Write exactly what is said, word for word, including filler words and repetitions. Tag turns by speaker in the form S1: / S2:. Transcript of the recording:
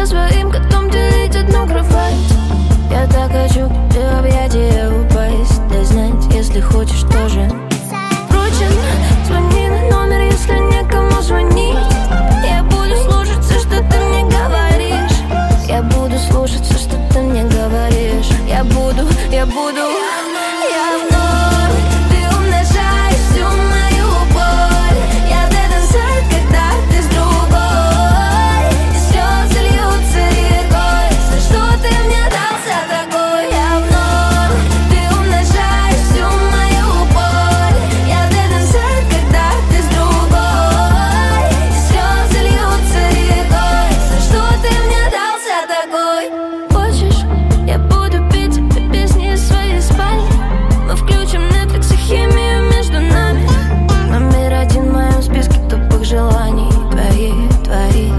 S1: со своим котом делить одну кровать. Я так хочу к тебе в объятия упасть. Дай знать, если хочешь тоже. Впрочем, звони на номер, если некому звонить. Я буду слушать все, что ты мне говоришь. Я буду слушать все, что ты мне говоришь. Я буду, я буду. Я вновь, ты умножаешь всю мою боль. Я dead inside, когда ты с другой. И слезы льются рекой. За что ты мне дался такой? Я вновь, ты умножаешь всю мою боль. Я dead inside, когда ты с другой. И слезы льются рекой. За что ты мне дался такой? Хочешь, я буду петь тебе песни из своей спальни. Мы включим Netflix и химию между нами. Номер один в моем списке тупых желаний. Твои, твои